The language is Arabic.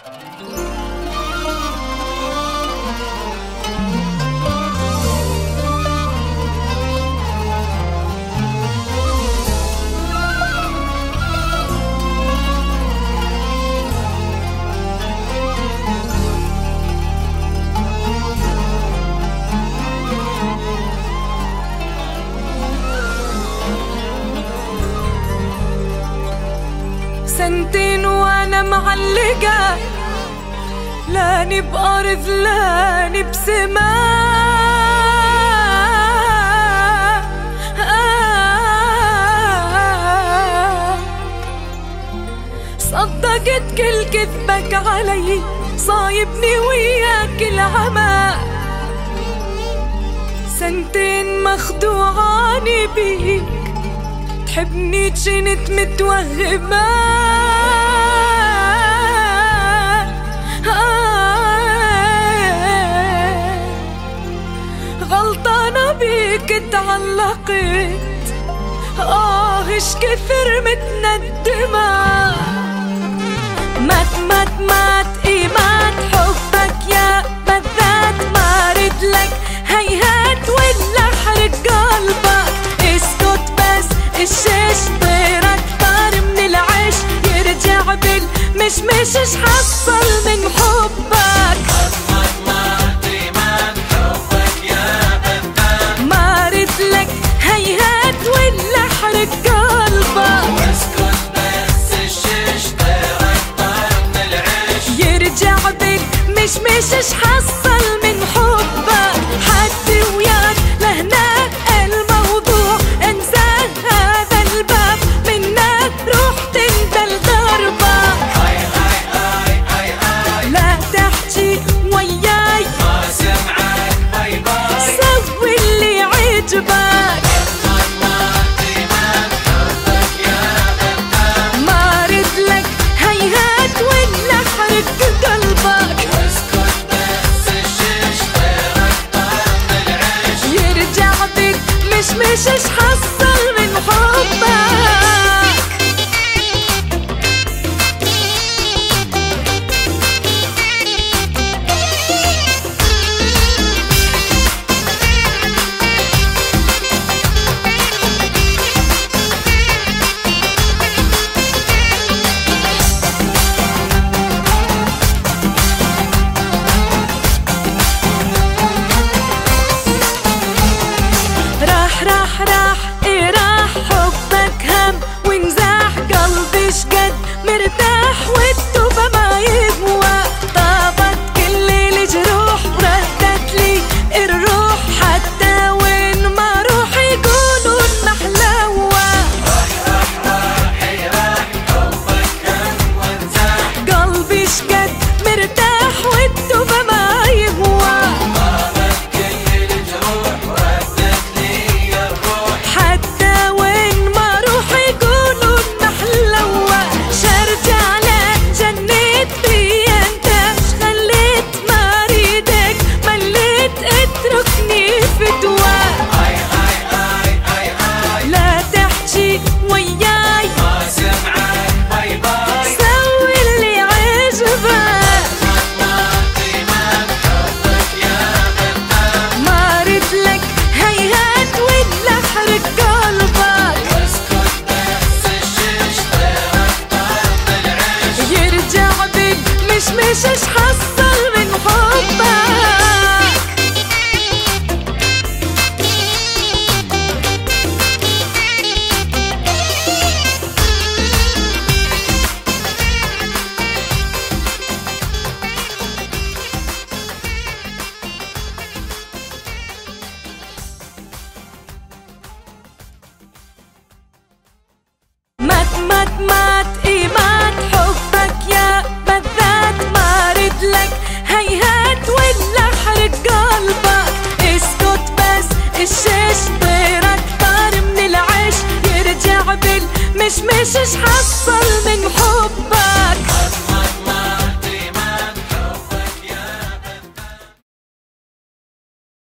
سنتين وانا معلقة، لاني بأرض لاني بسماء. صدقت كل كذبك علي، صايبني وياك العمى. سنتين مخدوعاني بيك، تحبني جنت متوهمة. غلطانة بيك تعلقت، ايش كثر متندمة. مات ايمان حبك يا بذات، ما رد لك هيهات ولا حرق قلبك. اسكت بس الشيش طيرك طار من العيش، يرجع بالمشمش حصل من حبك. مات ايمان حبك يا بذات، ما رد لك هيهات ولا حرق قلبك. واسكت بس الشيش طيرك طار من العيش، يرجع بالمشمش حصل من حبك. حد وياك لهنا الموضوع، انسى هذا الباب منك رحت انت لدربك. هاي هاي هاي هاي هاي، لا تحكي وياي ما سمعك باي باي. سوي اللي عجبك. مات ايمان حبك يا بذات، ما رد لك هيهات ولا حرق قلبك. واسكت بس الشيش طيرك طار من العيش، يرجع بالمشمش حصل من حبك. راح ايه راح حبك هم وانزاح، قلبي شقد مرتاح والتوبة ما يهوى. طابت كل الجروح وردت لي الروح، حتى وين ما روح يقولوا المحلوة. راح حبك هم وانزاح، قلبي شقد مرتاح والتوبة ما يهوى. طابت كل الجروح وردت لي الروح، حتى وين ما روح يقولوا المحلوة. شرجع لك جنيت بي انت، خليت ما اريدك مليت اتركني فدوى. هاي هاي هاي هاي هاي، لا تحكي وياي ما سمعك باي باي. سوي اللي عجبك. مات ايمان حبك يا بذات، ما رد لك هيهات ولا حرق قلبك. واسكت بس الشيش طيرك طار من العيش، يرجع بالمشمش حصل من حبك. مات ايمان حبك يا بذات، ما رد لك هيهات ولا حرق قلبك. اسكت بس الشيش طيرك طار من العيش، يرجع بالمشمش حصل من حبك.